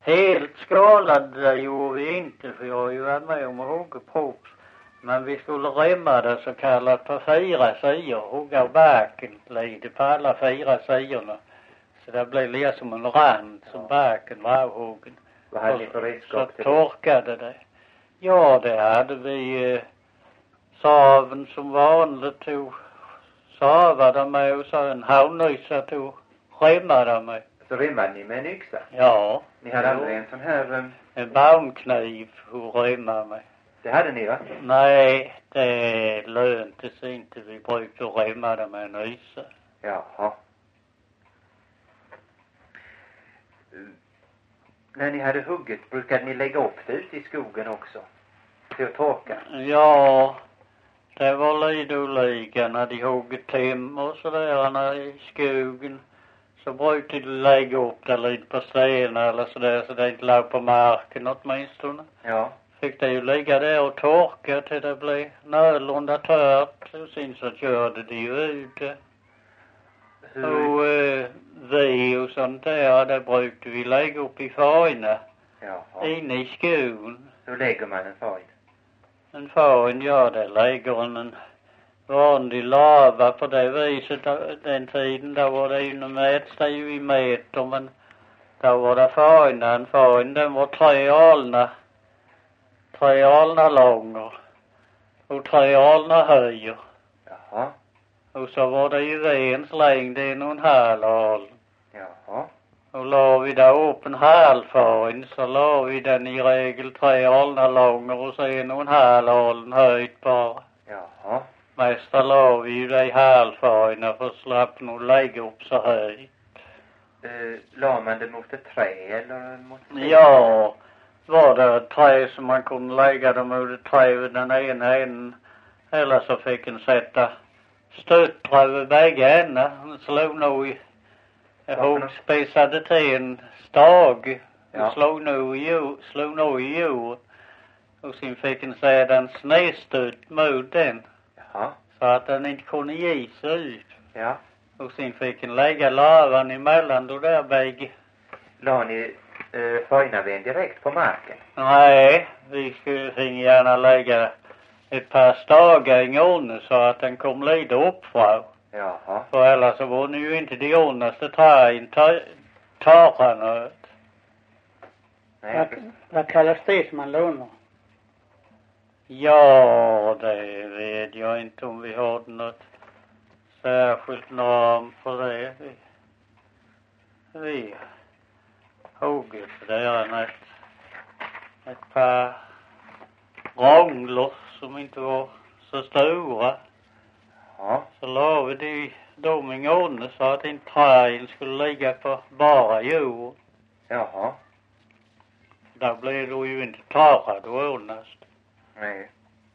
Helt skålade gjorde vi inte, för jag har ju varit med om att hugga på. Men vi skulle remma det så kallat på 4 sidor. Hugga baken lite på alla 4 sidorna. Så det blev liksom en rand som baken var avhuggen. Vad hade ni för redskap så torkade det. Ja, det hade vi saven som vanligt tog. Savade med och så en havnysa tog. Remmade med. Så remmade ni med en yxa? Ja. Ni hade aldrig en sån här... En baumkniv och remma med. Det hade ni, va? Nej, det lönte sig inte. Vi brukade remma det med en ysa. Jaha. När ni hade hugget, brukade ni lägga upp det ute i skogen också? Till att torka? Ja, det var lite olika när de hugget tim och sådär i skogen. Så brukade de lägga upp det lite på stenar eller sådär så det inte låg på marken åtminstone. Ja. Fick det ju ligga där och torka till det blev någorlunda tört. Och sen så körde de ju ut det. Och vi och sånt där, det brukade vi lägga upp i fajna. Jaha. Inne i skogen. Hur lägger man en fajn? En fajn, ja, det lägger en vanlig lava på det viset. Den tiden där var det ju mätsta ju i meter, men då var det fajna. En fajn, den var 3 alnar långa och 3 alnar höjer. Jaha. Och så var det ju vens längd 1,5 aln. Jaha. Och la vi då upp en halvfajn så la vi den i regel 3 alnar långa och så 1,5 aln höjt bara. Jaha. Mest la vi ju det i halvfajna för att slapp nog lägga upp så höjt. La man det mot ett trä eller mot ett trä? Ja, var det ett trä som man kunde lägga det mot ett trä vid den ena änden. Eller så fick en sätta stötträ vid bägge ändar. Han slog nog i huggspisade till en stag. Ja. Slog nog i jord. Och sen fick en sedan snedstött mot den. Jaha. Så att den inte kunde ge sig ut. Ja. Och sen fick en lägga lavan emellan då där bägge. La ni fajnaven direkt på marken? Nej, vi skulle gärna lägga ett par stagar i gården så att den kom lite uppfra. Jaha. För ellers så var det ju inte det ordnaste träden tararna. Vad kallas det som man lånar? Ja, det vet jag inte om vi har något särskilt namn för det. Vi hugget där ett par rånglor som inte var så stora. Ja. Så la vi dem i gården så att inte träden skulle ligga på bara jord. Jaha. Då blev det ju inte torra då ordnast. Nej.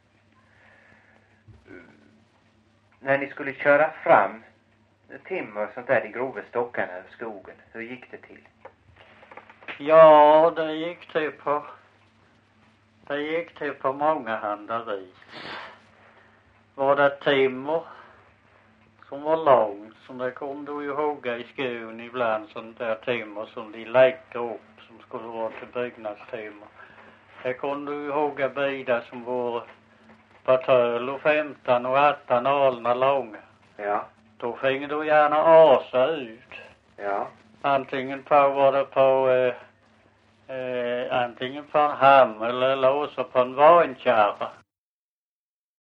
När ni skulle köra fram timmer och sånt där i grova stockarna i skogen, hur gick det till? Ja, det gick till på många handar vis. Var det timmer som var långt, som det kunde ju hugga i skogen ibland, sånt där timmer som de lägger upp som skulle vara till byggnadstimmer. Det kunde ju hugga bitar som var på 12, 15 och 18 alnar långa. Ja. Då fick du gärna asa ut. Ja. Antingen på antingen på en hammel eller också på en vankärra.